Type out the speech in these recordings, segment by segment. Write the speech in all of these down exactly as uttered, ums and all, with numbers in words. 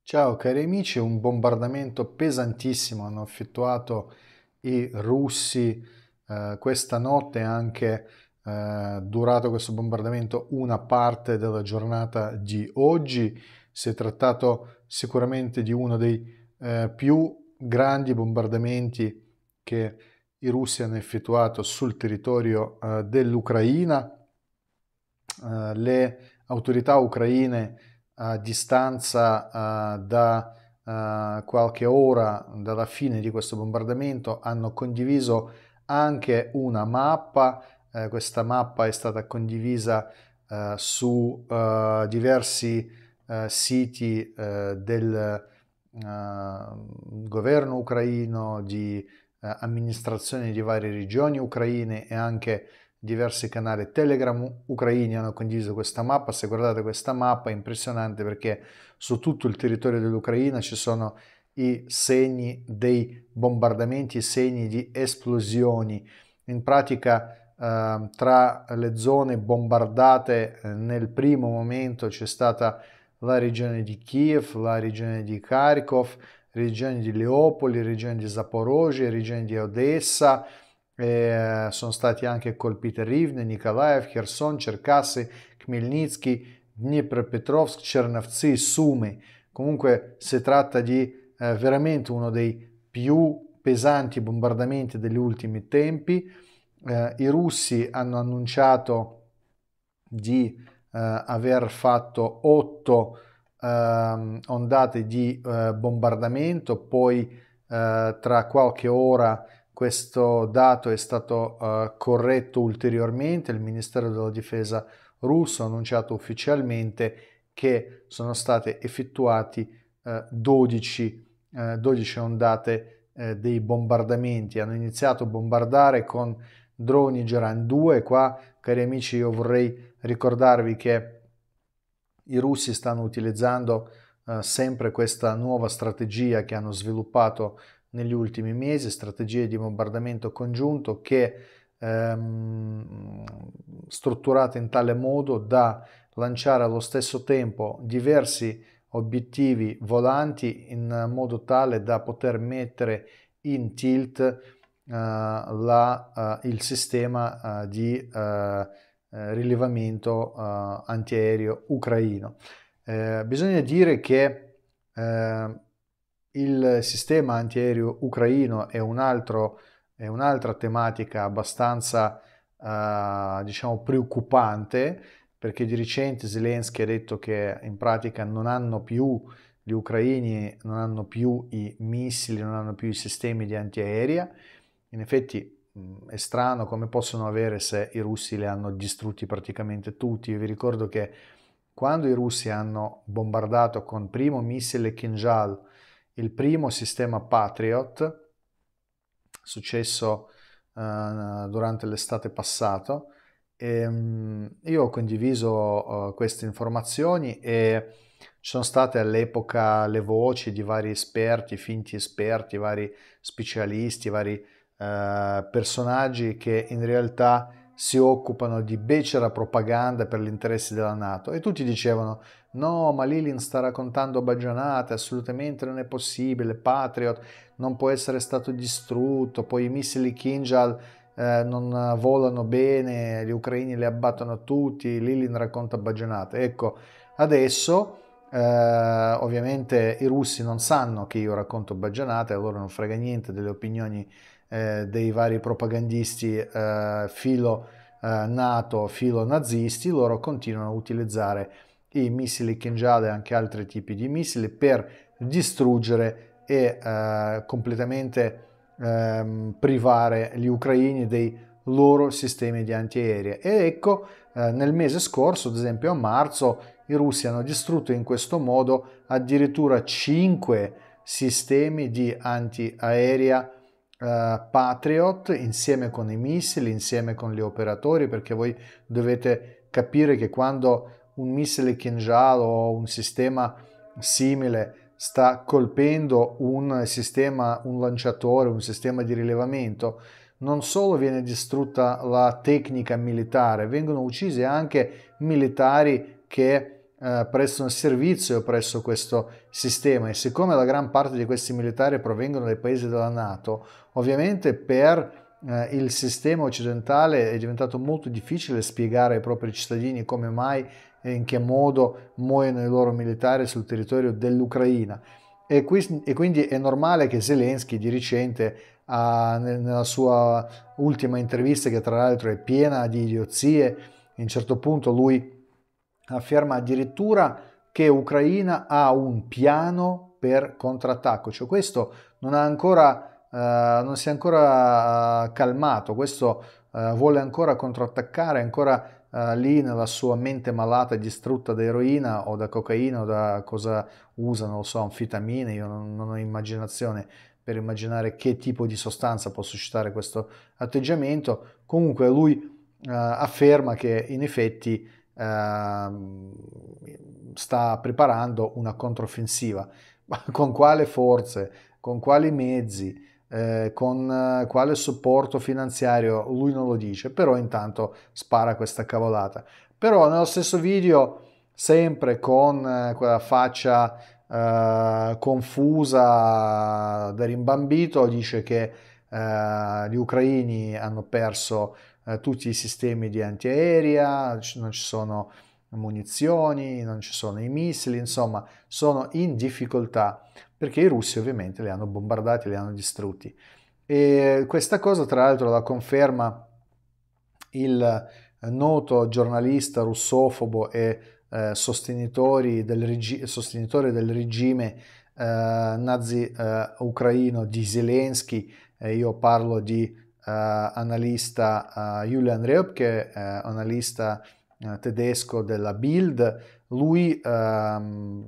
Ciao cari amici, un bombardamento pesantissimo hanno effettuato i russi eh, questa notte, e anche eh, durato questo bombardamento una parte della giornata di oggi. Si è trattato sicuramente di uno dei eh, più grandi bombardamenti che i russi hanno effettuato sul territorio eh, dell'Ucraina. Eh, le autorità ucraine a distanza eh, da eh, qualche ora dalla fine di questo bombardamento hanno condiviso anche una mappa. Eh, questa mappa è stata condivisa eh, su eh, diversi eh, siti eh, del eh, governo ucraino, di eh, amministrazioni di varie regioni ucraine, e anche diversi canali Telegram ucraini hanno condiviso questa mappa. Se guardate questa mappa è impressionante, perché su tutto il territorio dell'Ucraina ci sono i segni dei bombardamenti, i segni di esplosioni. In pratica eh, tra le zone bombardate eh, nel primo momento c'è stata la regione di Kiev, la regione di Kharkov, regione di Leopoli, regione di Zaporozhye, regione di Odessa. E sono stati anche colpiti Rivne, Nikolaev, Kherson, Cherkasy, Khmelnytsky, Dnipropetrovsk, Chernivtsi, Sumy. Comunque si tratta di eh, veramente uno dei più pesanti bombardamenti degli ultimi tempi. Eh, I russi hanno annunciato di eh, aver fatto otto eh, ondate di eh, bombardamento. Poi eh, tra qualche ora questo dato è stato uh, corretto ulteriormente. Il Ministero della Difesa russo ha annunciato ufficialmente che sono state effettuati uh, dodici, uh, dodici ondate uh, dei bombardamenti. Hanno iniziato a bombardare con droni Geran due. Qua, cari amici, io vorrei ricordarvi che i russi stanno utilizzando uh, sempre questa nuova strategia che hanno sviluppato negli ultimi mesi, strategie di bombardamento congiunto che ehm, strutturate in tale modo da lanciare allo stesso tempo diversi obiettivi volanti, in modo tale da poter mettere in tilt eh, la, eh, il sistema eh, di eh, rilevamento eh, antiaereo ucraino. Eh, bisogna dire che eh, il sistema antiaereo ucraino è un altro, è un'altra tematica abbastanza eh, diciamo preoccupante, perché di recente Zelensky ha detto che in pratica non hanno più, gli ucraini non hanno più i missili, non hanno più i sistemi di antiaerea. In effetti mh, è strano come possono avere se i russi li hanno distrutti praticamente tutti. Io vi ricordo che quando i russi hanno bombardato con primo missile Kinjal il primo sistema Patriot, successo uh, durante l'estate passato, e, um, io ho condiviso uh, queste informazioni, e ci sono state all'epoca le voci di vari esperti, finti esperti, vari specialisti, vari uh, personaggi che in realtà si occupano di becera propaganda per gli interessi della NATO, e tutti dicevano: no, ma Lilin sta raccontando baggianate, assolutamente non è possibile, Patriot non può essere stato distrutto, poi i missili Kinjal eh, non volano bene, gli ucraini li abbattono tutti, Lilin racconta baggianate. Ecco, adesso eh, ovviamente i russi non sanno che io racconto baggianate, a loro non frega niente delle opinioni eh, dei vari propagandisti eh, filo eh, NATO, filo nazisti. Loro continuano a utilizzare i missili Kinjal e anche altri tipi di missili per distruggere e eh, completamente ehm, privare gli ucraini dei loro sistemi di antiaerei. E ecco, eh, nel mese scorso, ad esempio a marzo, i russi hanno distrutto in questo modo addirittura cinque sistemi di antiaerea Uh, Patriot, insieme con i missili, insieme con gli operatori, perché voi dovete capire che quando un missile Kinjal o un sistema simile sta colpendo un sistema, un lanciatore, un sistema di rilevamento, non solo viene distrutta la tecnica militare, vengono uccisi anche militari che eh, prestano servizio presso questo sistema, e siccome la gran parte di questi militari provengono dai paesi della NATO, ovviamente per eh, il sistema occidentale è diventato molto difficile spiegare ai propri cittadini come mai e in che modo muoiono i loro militari sul territorio dell'Ucraina. E, qui, e quindi è normale che Zelensky di recente, ha, nella sua ultima intervista, che tra l'altro è piena di idiozie, a un certo punto lui afferma addirittura che Ucraina ha un piano per contrattacco, cioè questo non ha ancora, eh, non si è ancora eh, calmato, questo eh, vuole ancora contrattaccare, è ancora eh, lì nella sua mente malata, distrutta da eroina o da cocaina o da cosa usa, non lo so, anfitamine, io non, non ho immaginazione per immaginare che tipo di sostanza può suscitare questo atteggiamento. Comunque lui eh, afferma che in effetti eh, sta preparando una controffensiva. Ma con quale forze, con quali mezzi, eh, con eh, quale supporto finanziario, lui non lo dice, però intanto spara questa cavolata. Però nello stesso video, sempre con eh, quella faccia eh, confusa da rimbambito, dice che eh, gli ucraini hanno perso eh, tutti i sistemi di antiaerea, non ci sono munizioni, non ci sono i missili, insomma sono in difficoltà perché i russi ovviamente li hanno bombardati, li hanno distrutti. E questa cosa tra l'altro la conferma il noto giornalista russofobo e eh, sostenitore del, regi- sostenitore del regime eh, nazi eh, ucraino di Zelensky. Eh, io parlo di eh, analista eh, Julian Reopke, eh, analista eh, tedesco della Bild. Lui ehm,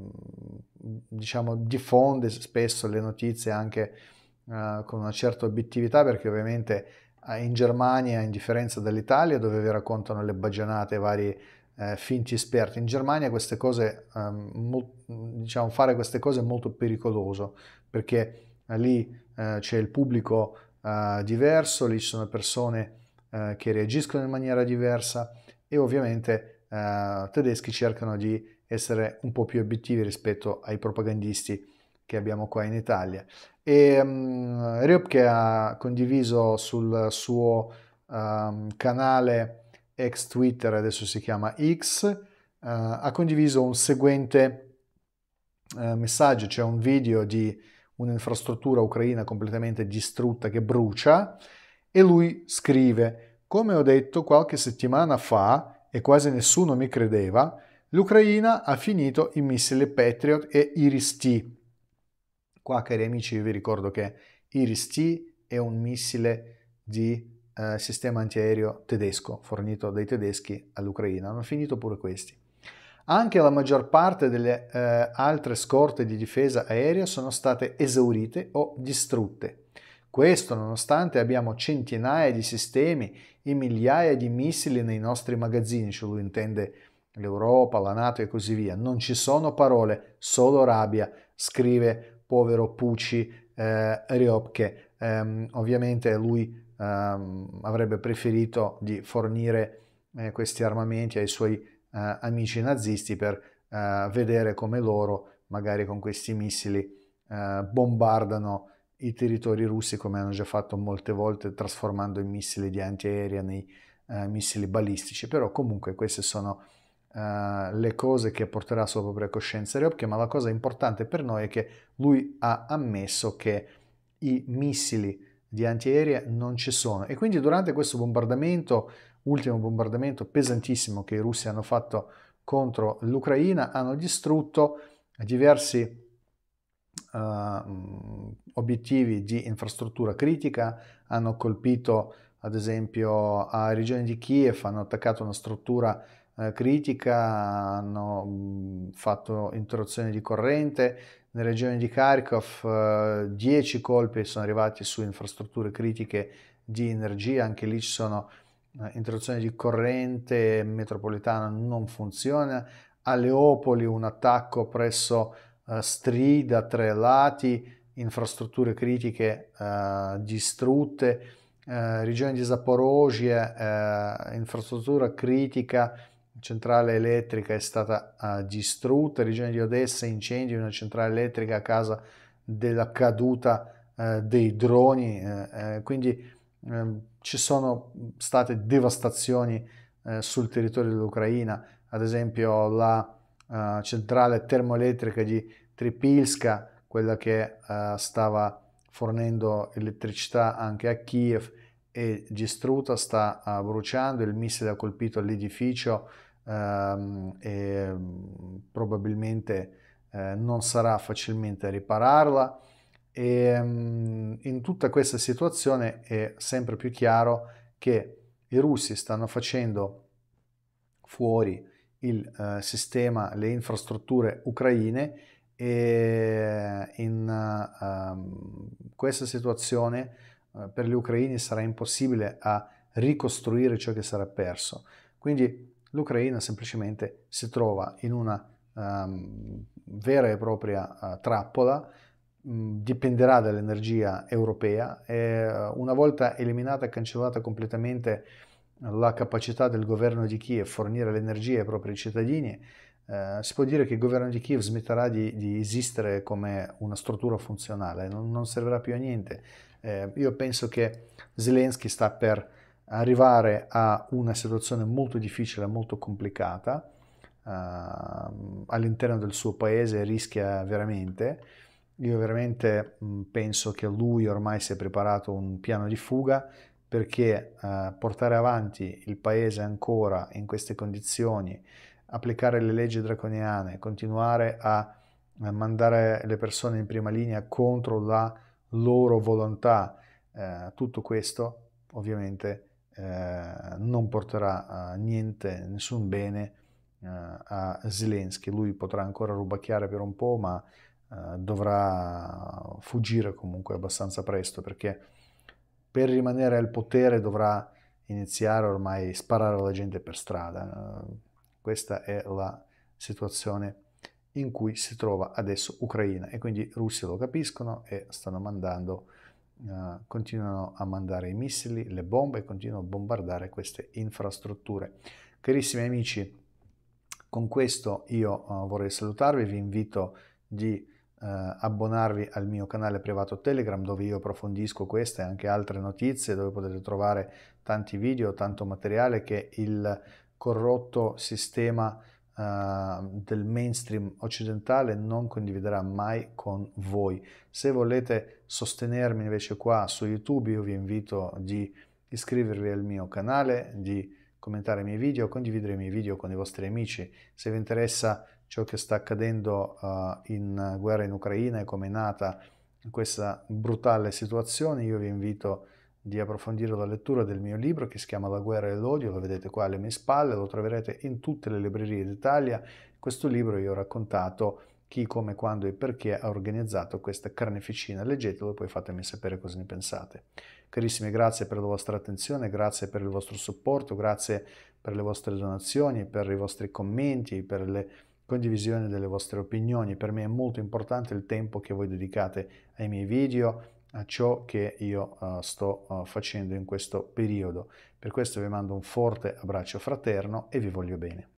diciamo diffonde spesso le notizie anche eh, con una certa obiettività, perché ovviamente in Germania, in differenza dall'Italia, dove vi raccontano le baggianate vari eh, finti esperti, in Germania queste cose, um, mo, diciamo, fare queste cose è molto pericoloso, perché eh, lì eh, c'è il pubblico eh, diverso, lì ci sono persone eh, che reagiscono in maniera diversa, e ovviamente eh, tedeschi cercano di essere un po' più obiettivi rispetto ai propagandisti che abbiamo qua in Italia. E um, Ryobke ha condiviso sul suo um, canale ex Twitter, adesso si chiama X, uh, ha condiviso un seguente uh, messaggio, c'è un video di un'infrastruttura ucraina completamente distrutta che brucia, e lui scrive: come ho detto qualche settimana fa e quasi nessuno mi credeva, l'Ucraina ha finito i missili Patriot e Iris-T. Qua, cari amici, vi ricordo che Iris-T è un missile di eh, sistema antiaereo tedesco, fornito dai tedeschi all'Ucraina. Hanno finito pure questi. Anche la maggior parte delle eh, altre scorte di difesa aerea sono state esaurite o distrutte. Questo nonostante abbiamo centinaia di sistemi e migliaia di missili nei nostri magazzini, cioè lui intende l'Europa, la NATO e così via. Non ci sono parole, solo rabbia, scrive povero Pucci eh, Ryobke. Um, ovviamente lui um, avrebbe preferito di fornire eh, questi armamenti ai suoi uh, amici nazisti per uh, vedere come loro, magari con questi missili, uh, bombardano i territori russi, come hanno già fatto molte volte, trasformando i missili di antiaerea nei uh, missili balistici. Però comunque queste sono Uh, le cose che porterà sulla propria coscienza Ryobke, ma la cosa importante per noi è che lui ha ammesso che i missili di antiaerea non ci sono, e quindi durante questo bombardamento, ultimo bombardamento pesantissimo che i russi hanno fatto contro l'Ucraina, hanno distrutto diversi uh, obiettivi di infrastruttura critica, hanno colpito ad esempio a regione di Kiev, hanno attaccato una struttura critica, hanno mh, fatto interruzione di corrente. Nella regione di Kharkov dieci colpi sono arrivati su infrastrutture critiche di energia, anche lì ci sono eh, interruzioni di corrente metropolitana, non funziona. A Leopoli un attacco presso eh, Stri da tre lati, infrastrutture critiche eh, distrutte. Eh, regione di Zaporozhye, eh, infrastruttura critica centrale elettrica è stata uh, distrutta, regione di Odessa, incendio in una centrale elettrica a causa della caduta uh, dei droni, uh, uh, quindi uh, ci sono state devastazioni uh, sul territorio dell'Ucraina, ad esempio la uh, centrale termoelettrica di Tripilska, quella che uh, stava fornendo elettricità anche a Kiev, è distrutta, sta uh, bruciando, il missile ha colpito l'edificio um, e um, probabilmente uh, non sarà facilmente ripararla. E um, in tutta questa situazione è sempre più chiaro che i russi stanno facendo fuori il uh, sistema, le infrastrutture ucraine, e in uh, um, questa situazione uh, per gli ucraini sarà impossibile a ricostruire ciò che sarà perso. Quindi l'Ucraina semplicemente si trova in una um, vera e propria uh, trappola, um, dipenderà dall'energia europea e uh, una volta eliminata e cancellata completamente la capacità del governo di Kiev fornire l'energia ai propri cittadini, eh, si può dire che il governo di Kiev smetterà di, di esistere come una struttura funzionale, non, non servirà più a niente. Eh, io penso che Zelensky sta per arrivare a una situazione molto difficile, molto complicata eh, all'interno del suo paese, rischia veramente. Io veramente mh, penso che lui ormai si è preparato un piano di fuga, perché eh, portare avanti il paese ancora in queste condizioni, applicare le leggi draconiane, continuare a, a mandare le persone in prima linea contro la loro volontà, eh, tutto questo ovviamente eh, non porterà a niente, nessun bene eh, a Zelensky. Lui potrà ancora rubacchiare per un po', ma eh, dovrà fuggire comunque abbastanza presto, perché per rimanere al potere dovrà iniziare ormai a sparare alla gente per strada. Questa è la situazione in cui si trova adesso Ucraina, e quindi i russi lo capiscono e stanno mandando, uh, continuano a mandare i missili, le bombe, e continuano a bombardare queste infrastrutture. Carissimi amici, con questo io uh, vorrei salutarvi, vi invito di Uh, abbonarvi al mio canale privato Telegram, dove io approfondisco queste e anche altre notizie, dove potete trovare tanti video, tanto materiale che il corrotto sistema uh, del mainstream occidentale non condividerà mai con voi. Se volete sostenermi invece qua su YouTube, io vi invito di iscrivervi al mio canale, di commentare i miei video, condividere i miei video con i vostri amici. Se vi interessa ciò che sta accadendo uh, in guerra in Ucraina e come è nata questa brutale situazione, io vi invito di approfondire la lettura del mio libro che si chiama La guerra e l'odio, lo vedete qua alle mie spalle, lo troverete in tutte le librerie d'Italia. Questo libro io ho raccontato chi, come, quando e perché ha organizzato questa carneficina. Leggetelo e poi fatemi sapere cosa ne pensate. Carissimi, grazie per la vostra attenzione, grazie per il vostro supporto, grazie per le vostre donazioni, per i vostri commenti, per le condivisione delle vostre opinioni. Per me è molto importante il tempo che voi dedicate ai miei video, a ciò che io uh, sto uh, facendo in questo periodo. Per questo vi mando un forte abbraccio fraterno e vi voglio bene.